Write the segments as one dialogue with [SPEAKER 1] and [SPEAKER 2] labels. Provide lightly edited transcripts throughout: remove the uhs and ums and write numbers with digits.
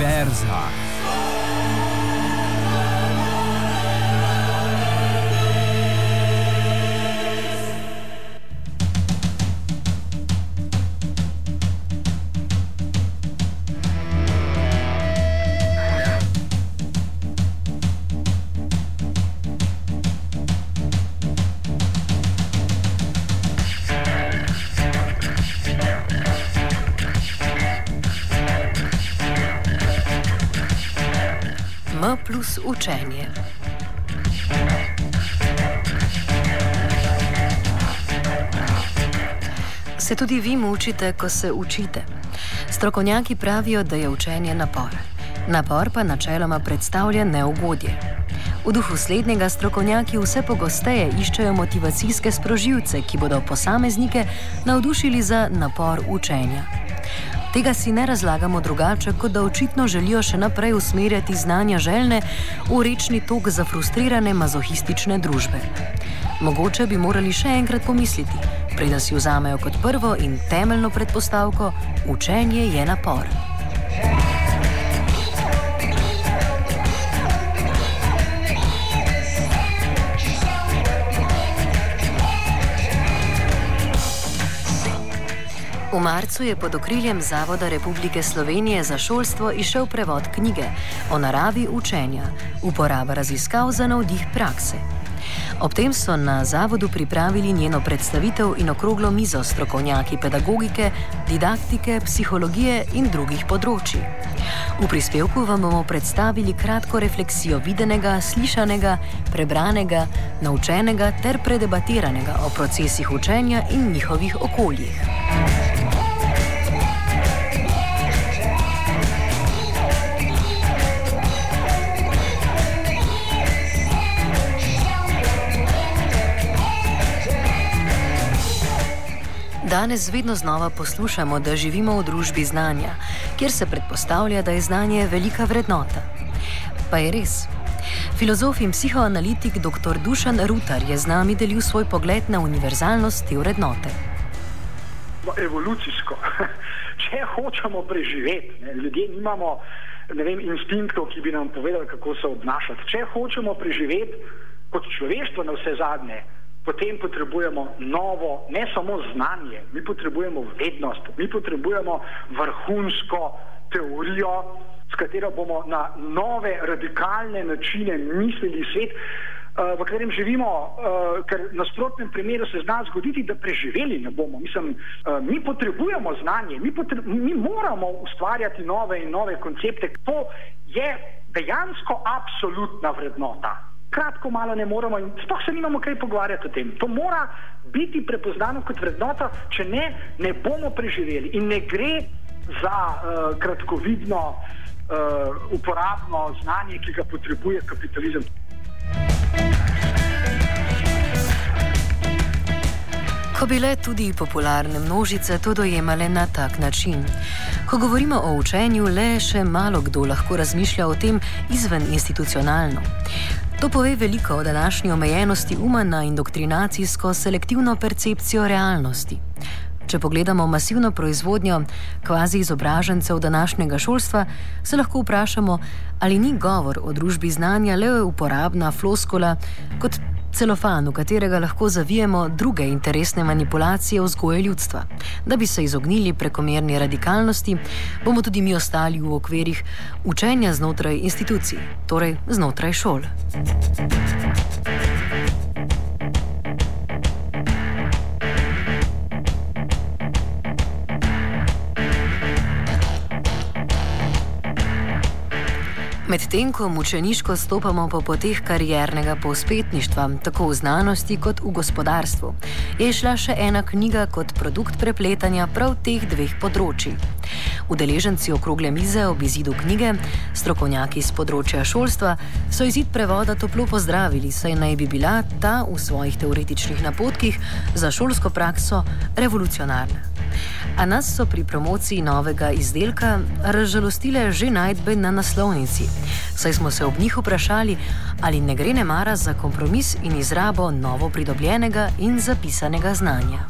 [SPEAKER 1] Univerza.
[SPEAKER 2] M plus učenje. Se tudi vi mučite, ko se učite? Strokovnjaki pravijo, da je učenje napor. Napor pa načeloma predstavlja neugodje. V duhu slednjega strokovnjaki vse pogosteje iščejo motivacijske sprožilce, ki bodo posameznike navdušili za napor učenja. Tega si ne razlagamo drugače, kot da očitno želijo še naprej usmerjati znanja željne v rečni tok zafrustrirane mazohistične družbe. Mogoče bi morali še enkrat pomisliti, preden si vzamejo kot prvo in temeljno predpostavko: učenje je napor. V marcu je pod okriljem Zavoda Republike Slovenije za šolstvo izšel prevod knjige o naravi učenja, uporaba raziskav za navdih prakse. Ob tem so na zavodu pripravili njeno predstavitev in okroglo mizo strokovnjaki pedagogike, didaktike, psihologije in drugih področji. V prispevku vam bomo predstavili kratko refleksijo videnega, slišanega, prebranega, naučenega ter predebatiranega o procesih učenja in njihovih okoljih. Danes vedno znova poslušamo, da živimo v družbi znanja, kjer se predpostavlja, da je znanje velika vrednota. Pa je res. Filozof in psihoanalitik dr. Dušan Rutar je z nami delil svoj pogled na univerzalnost te vrednote.
[SPEAKER 3] Evolucijsko. Če hočemo preživeti, ljudje nimamo instinktov, ki bi nam povedali, kako se obnašati. Če hočemo preživeti kot človeštvo na vse zadnje, potem potrebujemo novo, ne samo znanje, mi potrebujemo vednost, mi potrebujemo vrhunsko teorijo, s katero bomo na nove, radikalne načine mislili svet, v katerem živimo, ker v nasprotnem primeru se zna zgoditi, da preživeli ne bomo. Mi potrebujemo znanje, mi moramo ustvarjati nove in nove koncepte. To je dejansko absolutna vrednota. Kratko malo ne moramo in sploh se nimamo kaj pogovarjati o tem. To mora biti prepoznano kot vrednota, če ne bomo preživeli. In ne gre za kratkovidno, uporabno znanje, ki ga potrebuje kapitalizem.
[SPEAKER 2] Ko bi le tudi popularne množice to dojemale na tak način. Ko govorimo o učenju, le še malo kdo lahko razmišlja o tem izven institucionalno. To pove veliko o današnji omejenosti uma na indoktrinacijsko selektivno percepcijo realnosti. Če pogledamo masivno proizvodnjo kvazi izobražencev današnjega šolstva, se lahko vprašamo, ali ni govor o družbi znanja le uporabna floskula kot celofan, v katerega lahko zavijemo druge interesne manipulacije vzgoje ljudstva. Da bi se izognili prekomerni radikalnosti, bomo tudi mi ostali v okvirih učenja znotraj institucij, torej znotraj šol. Medtem ko mučeniško stopamo po poteh kariernega povzpetništva, tako v znanosti kot v gospodarstvu, je šla še ena knjiga kot produkt prepletanja prav teh dveh področij. Udeleženci okrogle mize ob izidu knjige, strokovnjaki z področja šolstva, so izid prevoda toplo pozdravili, saj naj bi bila ta v svojih teoretičnih napotkih za šolsko prakso revolucionarna. A nas so pri promociji novega izdelka razžalostile že najdbe na naslovnici, saj smo se ob njih vprašali, ali ne gre nemara za kompromis in izrabo novo pridobljenega in zapisanega znanja.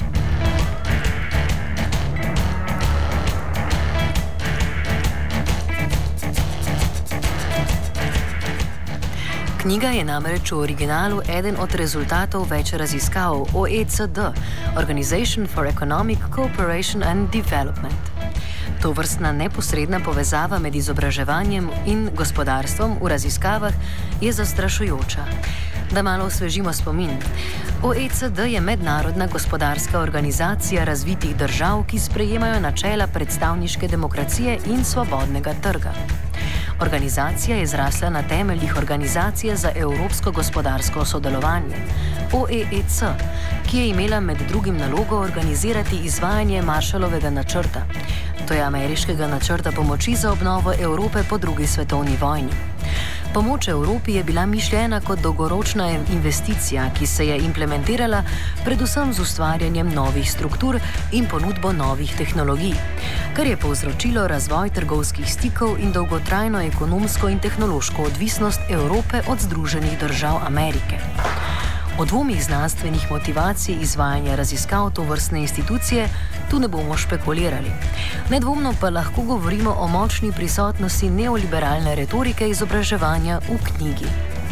[SPEAKER 2] Knjiga je namreč v originalu eden od rezultatov več raziskav OECD, Organization for Economic Cooperation and Development. To vrstna neposredna povezava med izobraževanjem in gospodarstvom v raziskavah je zastrašujoča. Da malo osvežimo spomin. OECD je mednarodna gospodarska organizacija razvitih držav, ki sprejemajo načela predstavniške demokracije in svobodnega trga. Organizacija je zrasla na temeljih Organizacije za evropsko gospodarsko sodelovanje, OEEC, ki je imela med drugim nalogo organizirati izvajanje Marshallovega načrta, to je ameriškega načrta pomoči za obnovo Evrope po drugi svetovni vojni. Pomoč Evropi je bila mišljena kot dolgoročna investicija, ki se je implementirala predvsem z ustvarjanjem novih struktur in ponudbo novih tehnologij, kar je povzročilo razvoj trgovskih stikov in dolgotrajno ekonomsko in tehnološko odvisnost Evrope od Združenih držav Amerike. O dvomih znanstvenih motivacij izvajanja raziskav tovrstne institucije tu ne bomo špekulirali. Nedvomno pa lahko govorimo o močni prisotnosti neoliberalne retorike izobraževanja v knjigi.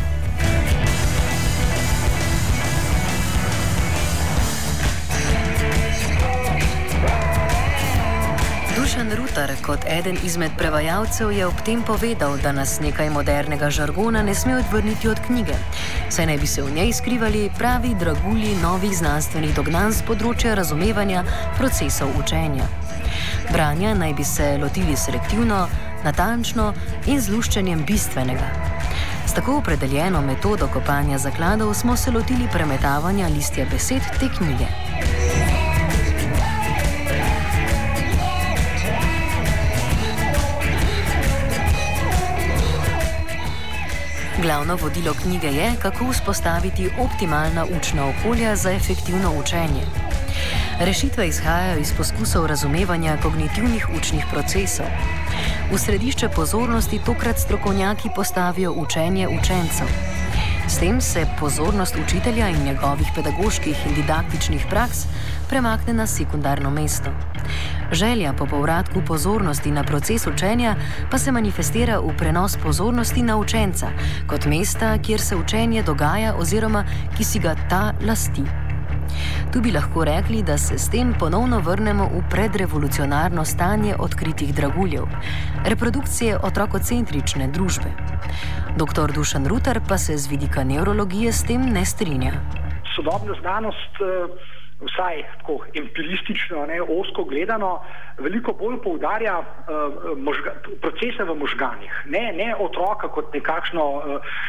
[SPEAKER 2] Dušan Rutar kot eden izmed prevajalcev je ob tem povedal, da nas nekaj modernega žargona ne sme odvrniti od knjige, saj naj bi se v njej skrivali pravi dragulji novih znanstvenih dognanj z področja razumevanja procesov učenja. Branja naj bi se lotili selektivno, natančno in z luščenjem bistvenega. S tako opredeljeno metodo kopanja zakladov smo se lotili premetavanja listja besed te knjige. Glavno vodilo knjige je, kako vzpostaviti optimalna učna okolja za efektivno učenje. Rešitve izhajajo iz poskusov razumevanja kognitivnih učnih procesov. V središče pozornosti tokrat strokovnjaki postavijo učenje učencev. S tem se pozornost učitelja in njegovih pedagoških in didaktičnih praks premakne na sekundarno mesto. Želja po povratku pozornosti na proces učenja pa se manifestira v prenos pozornosti na učenca, kot mesta, kjer se učenje dogaja oziroma ki si ga ta lasti. Tu bi lahko rekli, da se s tem ponovno vrnemo v predrevolucionarno stanje odkritih draguljev, reprodukcije otrokocentrične družbe. Dr. Dušan Rutar pa se z vidika nevrologije s tem ne strinja.
[SPEAKER 3] Sodobna znanost, vsaj tako empiristično, ozko gledano, veliko bolj poudarja procese v možganih. Ne otroka kot nekakšno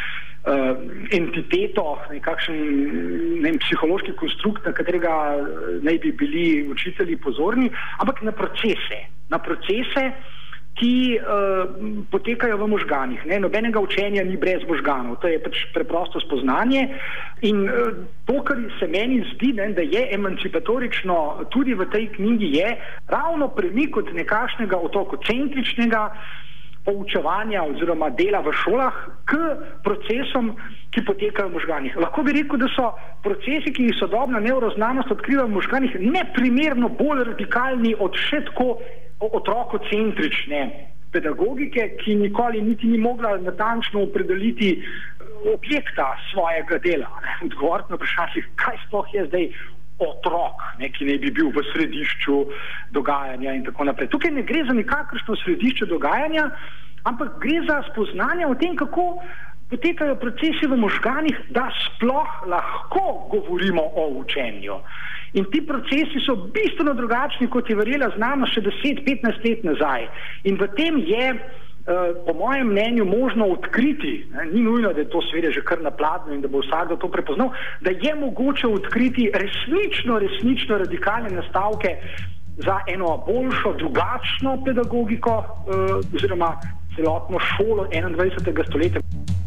[SPEAKER 3] entiteto, nekakšen psihološki konstrukt, na katerega naj bi bili učitelji pozorni, ampak na procese, ki potekajo v možganih. Nobenega učenja ni brez možganov, to je pač preprosto spoznanje. In to, kar se meni zdi, da je emancipatorično tudi v tej knjigi, je ravno premik od nekakšnega otrokocentričnega poučevanja oziroma dela v šolah k procesom, ki potekajo v možganih. Lahko bi rekel, da so procesi, ki jih sodobna nevroznanost odkriva v možganih, neprimerno bolj radikalni od še tako otrokocentrične pedagogike, ki nikoli niti ni mogla natančno opredeliti objekta svojega dela. Odgovoriti na vprašanje, kaj sploh je zdaj otrok, ki naj bi bil v središču dogajanja in tako naprej. Tukaj ne gre za nikakršno središče dogajanja, ampak gre za spoznanje o tem, kako potekajo procesi v možganih, da sploh lahko govorimo o učenju. In ti procesi so bistveno drugačni, kot je verjela znanost še 10-15 let nazaj. In v tem je, po mojem mnenju, možno odkriti, ni nujno, da je to seveda že kar napladno in da bo vsakdo to prepoznal, da je mogoče odkriti resnično radikalne nastavke za eno boljšo, drugačno pedagogiko oziroma celotno šolo 21. stoletja.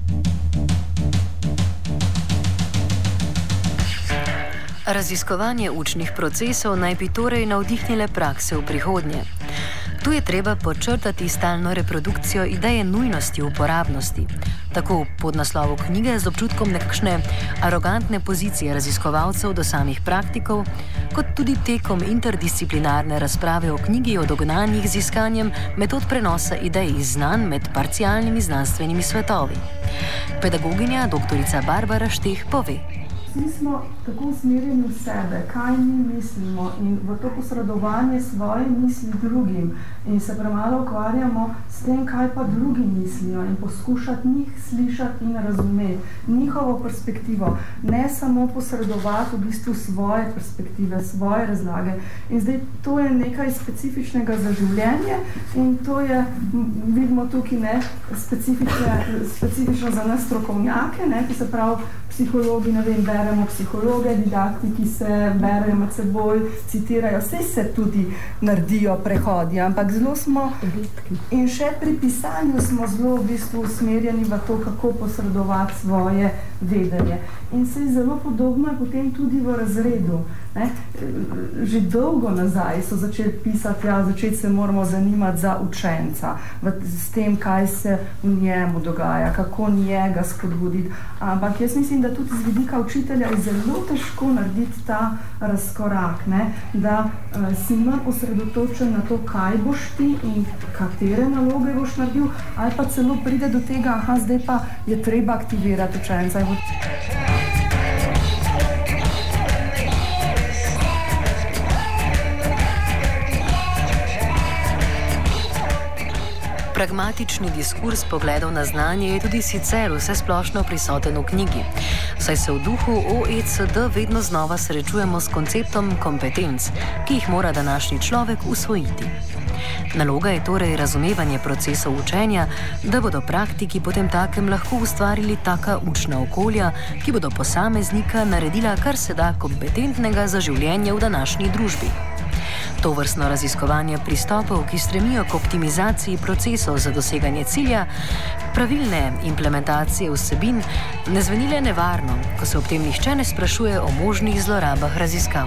[SPEAKER 2] Raziskovanje učnih procesov naj bi torej navdihnile prakse v prihodnje. Tu je treba podčrtati stalno reprodukcijo ideje nujnosti uporabnosti, tako pod naslovom knjige z občutkom nekakšne arogantne pozicije raziskovalcev do samih praktikov, kot tudi tekom interdisciplinarne razprave o knjigi o dognanjih z iskanjem metod prenosa idej iz znanj med parcialnimi znanstvenimi svetovi. Pedagoginja dr. Barbara Šteh pove.
[SPEAKER 1] Vsi smo tako usmerjeni v sebe, kaj mi mislimo in v to posredovanje svoje misli drugim in se premalo ukvarjamo s tem, kaj pa drugi mislijo in poskušati njih slišati in razumeti, njihovo perspektivo, ne samo posredovati v bistvu svoje perspektive, svoje razlage. In zdaj to je nekaj specifičnega za življenje in to je, vidimo tukaj, ne, specifično za nas strokovnjake, ne, ki se pravi psihologi, ne vem, beremo psihologe, didaktiki se berejo med seboj, citirajo, vse se tudi naredijo prehodi, ampak zelo smo, in še pri pisanju smo zelo v bistvu usmerjeni v to, kako posredovati svoje vedenje. In se je zelo podobno je potem tudi v razredu. Ne? Že dolgo nazaj so začeli pisati, začeti se moramo zanimati za učenca, s tem, kaj se v njemu dogaja, kako njega spodbuditi. Ampak jaz mislim, da tudi z vidika učitelja je zelo težko narediti ta razkorak, ne? Da si manj osredotočen na to, kaj boš ti in katere naloge boš naredil, ali pa celo pride do tega, zdaj pa je treba aktivirati učenca.
[SPEAKER 2] Pragmatični diskurs pogledov na znanje je tudi sicer vsesplošno prisoten v knjigi, saj se v duhu OECD vedno znova srečujemo s konceptom kompetenc, ki jih mora današnji človek usvojiti. Naloga je torej razumevanje procesov učenja, da bodo praktiki potem takem lahko ustvarili taka učna okolja, ki bodo posameznika naredila kar se da kompetentnega za življenje v današnji družbi. Tovrstno raziskovanje pristopov, ki stremijo k optimizaciji procesov za doseganje cilja, pravilne implementacije vsebin, ne zveni le nevarno, ko se ob tem nihče ne sprašuje o možnih zlorabah raziskav.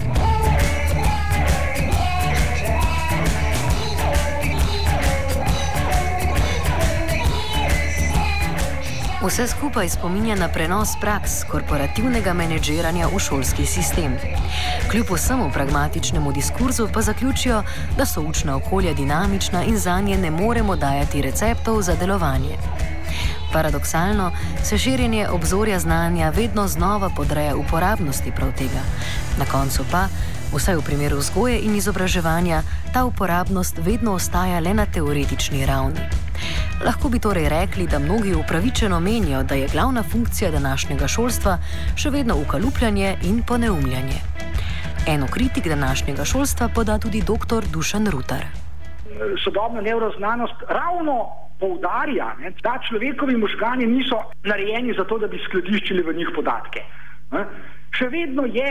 [SPEAKER 2] Vse skupaj spominja na prenos praks korporativnega menedžiranja v šolski sistem. Kljub vsemu pragmatičnemu diskurzu pa zaključijo, da so učna okolja dinamična in zanje ne moremo dajati receptov za delovanje. Paradoksalno se širjenje obzorja znanja vedno znova podreja uporabnosti prav tega. Na koncu pa, vsaj v primeru vzgoje in izobraževanja, ta uporabnost vedno ostaja le na teoretični ravni. Lahko bi torej rekli, da mnogi upravičeno menijo, da je glavna funkcija današnjega šolstva še vedno ukalupljanje in poneumljanje. Eno kritik današnjega šolstva poda tudi dr. Dušan Rutar.
[SPEAKER 3] Sodobna nevroznanost ravno poudarja, da človekovi možgani niso narejeni za to, da bi skladiščili v njih podatke. Še vedno je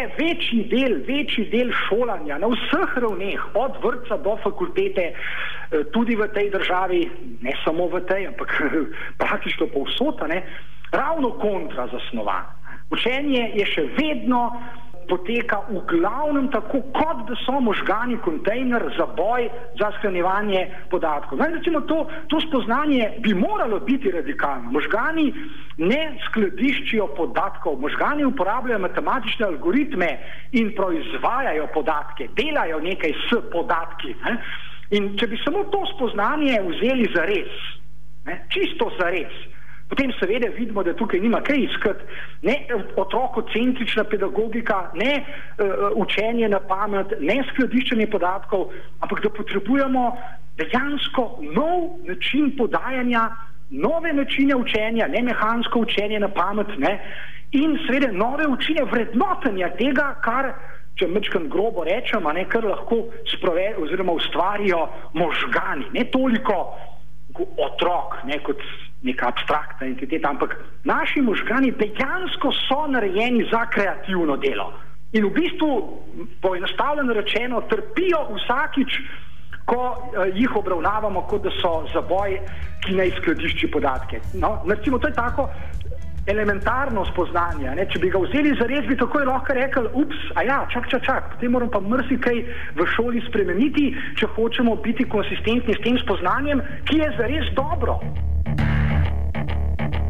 [SPEAKER 3] večji del šolanja na vseh ravneh, od vrtca do fakultete, tudi v tej državi, ne samo v tej, ampak praktično povsod, ravno kontra zasnovan. Učenje je še vedno poteka v glavnem tako, kot da so možgani kontejner za boj, za shranjevanje podatkov. Recimo to spoznanje bi moralo biti radikalno. Možgani ne skladiščijo podatkov, možgani uporabljajo matematične algoritme in proizvajajo podatke, delajo nekaj s podatki. In če bi samo to spoznanje vzeli za res, čisto za res, potem seveda vidimo, da tukaj nima kaj iskati, ne otrokocentrična pedagogika, ne učenje na pamet, ne skladiščenje podatkov, ampak da potrebujemo dejansko nov način podajanja, nove načine učenja, ne mehansko učenje na pamet, in seveda nove učine vrednotenja tega, kar, če mečkam grobo rečem, kar lahko ustvarijo možgani, ne toliko otrok, kot neka abstraktna entiteta, ampak naši možgani dejansko so narejeni za kreativno delo. In v bistvu, poenostavljeno rečeno, trpijo vsakič, ko jih obravnavamo, kot da so zaboj, ki naj skladišči podatke. Recimo, to je tako elementarno spoznanje. Če bi ga vzeli za res, bi takoj lahko rekli, čak, potem moram pa marsikaj v šoli spremeniti, če hočemo biti konsistentni s tem spoznanjem, ki je za res dobro.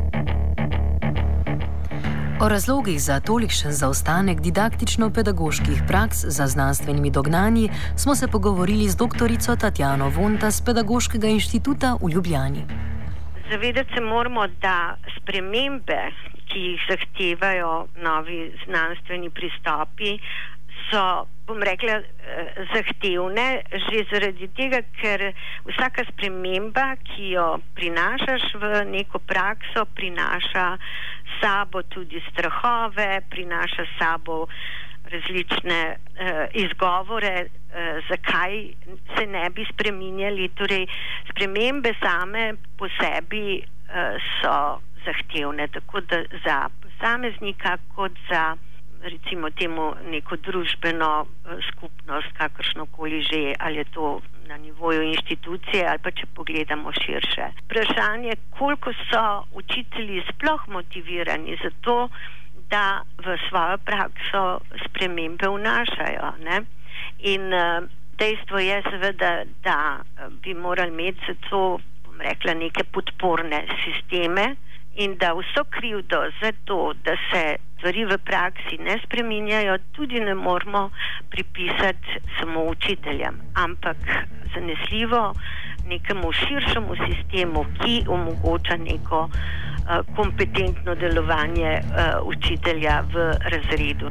[SPEAKER 2] O razlogih za tolikšen zaostanek didaktično-pedagoških praks za znanstvenimi dognanji smo se pogovorili z doktorico Tatjano Vonta z Pedagoškega inštituta v Ljubljani.
[SPEAKER 4] Zavedati se moramo, da spremembe, ki jih zahtevajo novi znanstveni pristopi, so, bom rekla, zahtevne že zaradi tega, ker vsaka sprememba, ki jo prinašaš v neko prakso, prinaša sabo tudi strahove, prinaša sabo različne izgovore, zakaj se ne bi spreminjali. Torej, spremembe same po sebi so zahtevne, tako da za posameznika kot za recimo temu neko družbeno skupnost, kakršnokoli že, ali je to na nivoju inštitucije ali pa če pogledamo širše. Vprašanje, koliko so učitelji sploh motivirani za to, da v svojo prakso spremembe vnašajo, ne? In dejstvo je seveda, da bi morali imeti za to, bom rekla, neke podporne sisteme in da vso krivdo za to, da se stvari v praksi ne spreminjajo, tudi ne moramo pripisati samo učiteljem, ampak zanesljivo nekemu širšemu sistemu, ki omogoča neko kompetentno delovanje učitelja v razredu.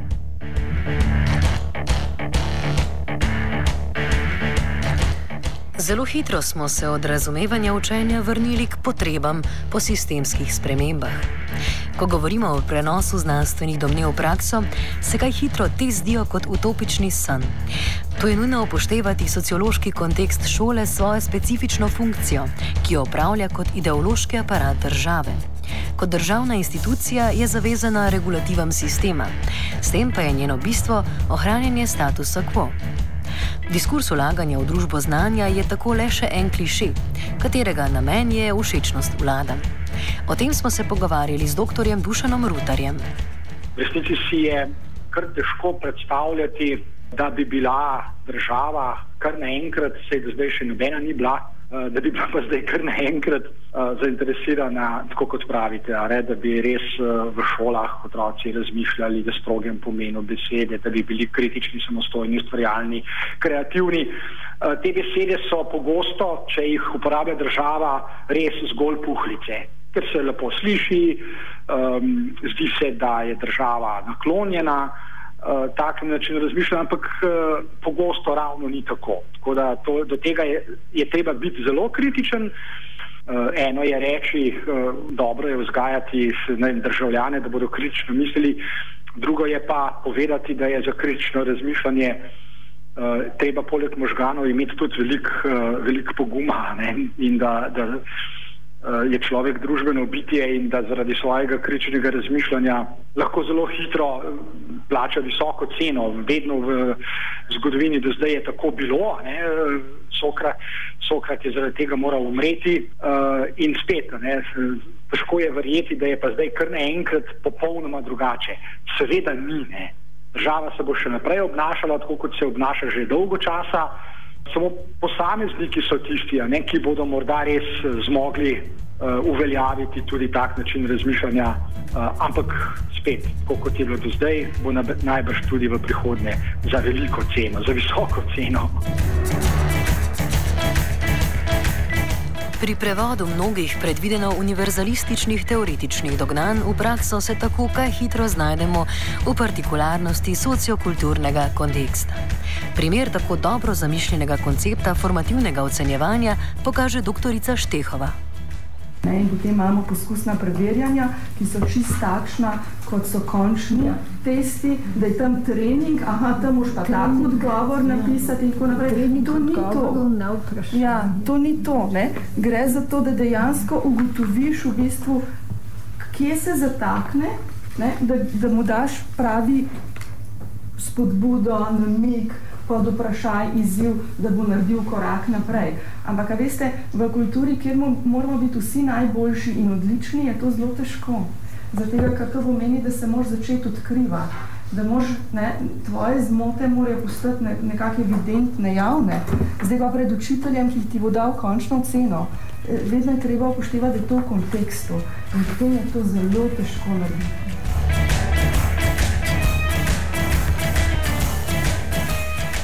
[SPEAKER 2] Zelo hitro smo se od razumevanja učenja vrnili k potrebam po sistemskih spremembah. Ko govorimo o prenosu znanstvenih domnev v prakso, se kaj hitro te zdijo kot utopični san. To je nujno upoštevati sociološki kontekst šole s svojo specifično funkcijo, ki jo opravlja kot ideološki aparat države. Kot državna institucija je zavezana regulativam sistema, s tem pa je njeno bistvo ohranjanje statusa quo. Diskurs vlaganja v družbo znanja je tako le še en klišé, katerega namen je všečnost vladam. O tem smo se pogovarjali z doktorjem Dušanom Rutarjem.
[SPEAKER 3] V resnici si je kar težko predstavljati, da bi bila država kar naenkrat, saj do zdaj še nobena ni bila, da bi bila pa zdaj kar naenkrat zainteresirana, tako kot pravite, da bi res v šolah otroci razmišljali v strogem pomenu besede, da bi bili kritični, samostojni, ustvarjalni, kreativni. Te besede so pogosto, če jih uporablja država, res zgolj puhlice, ker se lepo sliši, zdi se, da je država naklonjena takem načinu razmišljanja, ampak pogosto ravno ni tako. Tako da do tega je treba biti zelo kritičen. Eno je reči, dobro je vzgajati državljane, da bodo kritično mislili, drugo je pa povedati, da je za kritično razmišljanje treba poleg možganov imeti tudi veliko poguma, ne? In da je človek družbeno bitje in da zaradi svojega kritičnega razmišljanja lahko zelo hitro plača visoko ceno. Vedno v zgodovini do zdaj je tako bilo, ne? Sokrat je zaradi tega moral umreti in spet, ne? Težko je verjeti, da je pa zdaj kar naenkrat popolnoma drugače. Seveda ni, ne? Država se bo še naprej obnašala tako, kot se obnaša že dolgo časa. Samo posamezniki so tisti, ne, ki bodo morda res zmogli uveljaviti tudi tak način razmišljanja, ampak spet, tako kot je bilo do zdaj, bo najbrž tudi v prihodnje za veliko ceno, za visoko ceno.
[SPEAKER 2] Pri prevodu mnogih predvideno univerzalističnih teoretičnih dognanj v prakso se tako kaj hitro znajdemo v partikularnosti sociokulturnega konteksta. Primer tako dobro zamišljenega koncepta formativnega ocenjevanja pokaže doktorica Štehova.
[SPEAKER 1] In potem imamo poskusna preverjanja, ki so čisto takšna, kot so končni testi, da je tam trening, tam moš pa tak odgovor napisati in tako naprej. To ni to. Ja, to ni to, ne. Gre za to, da dejansko ugotoviš v bistvu, kje se zatakne, ne, da mu daš pravi spodbudo, namig, pod vprašaj, izziv, da bo naredil korak naprej. Ampak, veste, v kulturi, kjer moramo biti vsi najboljši in odlični, je to zelo težko. Zato, ker to pomeni, da se moraš začeti odkrivati. Da tvoje zmote morajo postati nekako evidentne, javne. Zdaj pa pred učiteljem, ki ti bo dal končno oceno. Vedno je treba upoštevati, da je to v kontekstu. In potem je to zelo težko narediti.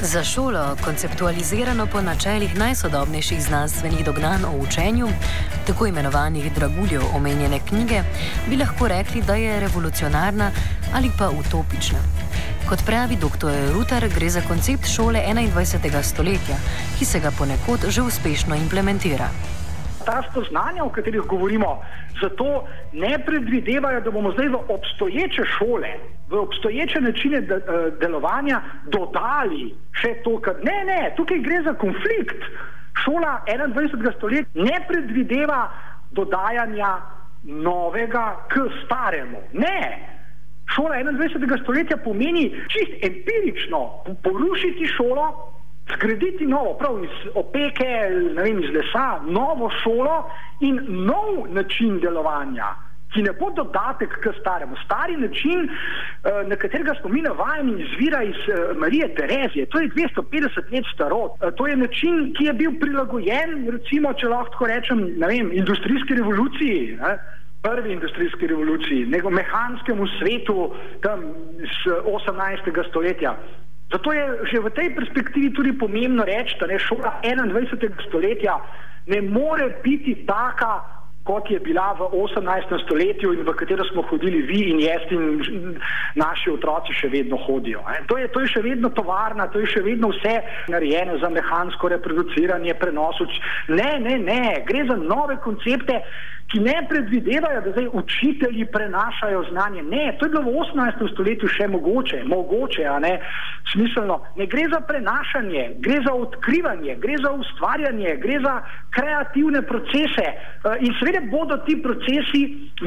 [SPEAKER 2] Za šolo, konceptualizirano po načelih najsodobnejših znanstvenih dognanj o učenju, tako imenovanih draguljev omenjene knjige, bi lahko rekli, da je revolucionarna ali pa utopična. Kot pravi dr. Rutar, gre za koncept šole 21. stoletja, ki se ga ponekod že uspešno implementira.
[SPEAKER 3] Ta spoznanja, o katerih govorimo, zato ne predvidevajo, da bomo zdaj v obstoječe šole, v obstoječe načine delovanja dodali še to, kar... Ne, tukaj gre za konflikt. Šola 21. stoletja ne predvideva dodajanja novega k staremu. Ne! Šola 21. stoletja pomeni čist empirično porušiti šolo, zgraditi novo, prav iz opeke, iz lesa, novo šolo in nov način delovanja, ki ne bo dodatek k staremu. Stari način, na katerega smo mi navajeni, izvira iz Marije Terezije. To je 250 let staro. To je način, ki je bil prilagojen, recimo, če lahko rečem, industrijski revoluciji, prvi industrijski revoluciji, mehanskemu svetu tam iz 18. stoletja. Zato je že v tej perspektivi tudi pomembno reči, da šola 21. stoletja ne more biti taka, kot je bila v 18. stoletju in v katero smo hodili vi in jaz in naši otroci še vedno hodijo. To je še vedno tovarna, to je še vedno vse narejeno za mehansko reproduciranje, prenos. Ne, gre za nove koncepte, ki ne predvidevajo, da zdaj učitelji prenašajo znanje. Ne, to je bilo v 18. stoletju še mogoče, smiselno. Ne gre za prenašanje, gre za odkrivanje, gre za ustvarjanje, gre za kreativne procese in seveda bodo ti procesi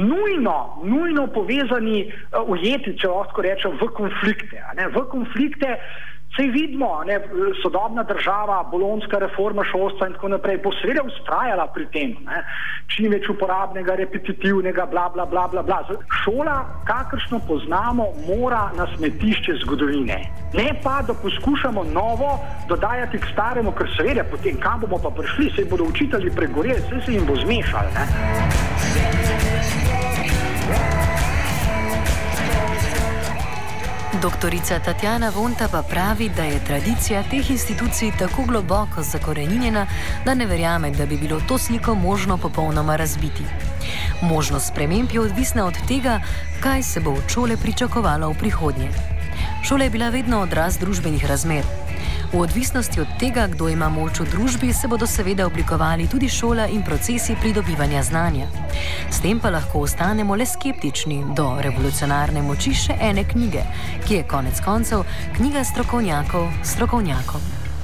[SPEAKER 3] nujno povezani, ujeti, če lahko rečem, v konflikte. V konflikte sej vidimo, sodobna država, bolonjska reforma šolstva in tako naprej, bo seveda vztrajala pri tem. Čim več uporabnega, repetitivnega, bla. Šola, kakršno poznamo, mora na smetišče zgodovine. Ne pa, da poskušamo novo dodajati k staremu, ker seveda potem, kam bomo pa prišli, sej bodo učitelji pregoreli, sej se jim bo zmešali.
[SPEAKER 2] Doktorica Tatjana Vonta pa pravi, da je tradicija teh institucij tako globoko zakorenjena, da ne verjame, da bi bilo to sliko možno popolnoma razbiti. Možnost sprememb je odvisna od tega, kaj se bo od šole pričakovalo v prihodnje. Šola je bila vedno odraz družbenih razmer. V odvisnosti od tega, kdo ima moč v družbi, se bodo seveda oblikovali tudi šola in procesi pridobivanja znanja. S tem pa lahko ostanemo le skeptični do revolucionarne moči še ene knjige, ki je konec koncev knjiga strokovnjakov.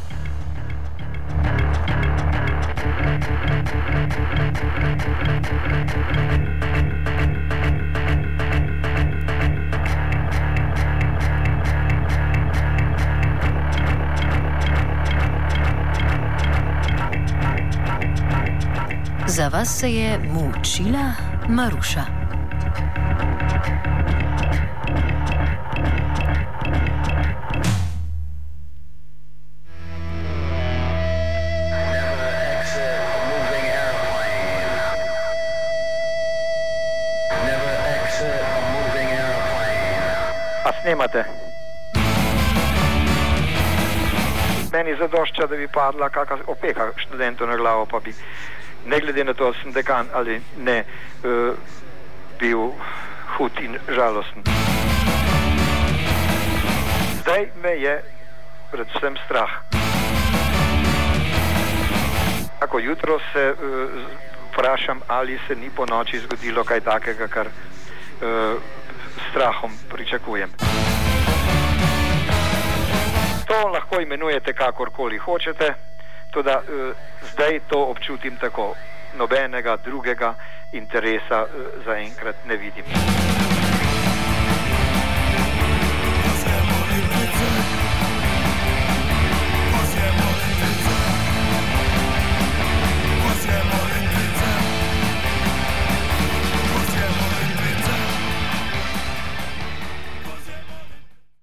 [SPEAKER 2] Za vas se je mučila Maruša.
[SPEAKER 5] A snemate? Meni zadošča, da bi padla kakšna opeka študentov na glavo, pa bi ne glede na to, da sem dekan ali ne, bil hud in žalosten. Zdaj me je predvsem strah. Tako jutro se vprašam, ali se ni po noči zgodilo kaj takega, kar strahom pričakujem. To lahko imenujete kakorkoli hočete, tudi zdaj to občutim tako. Nobenega drugega interesa zaenkrat ne vidim.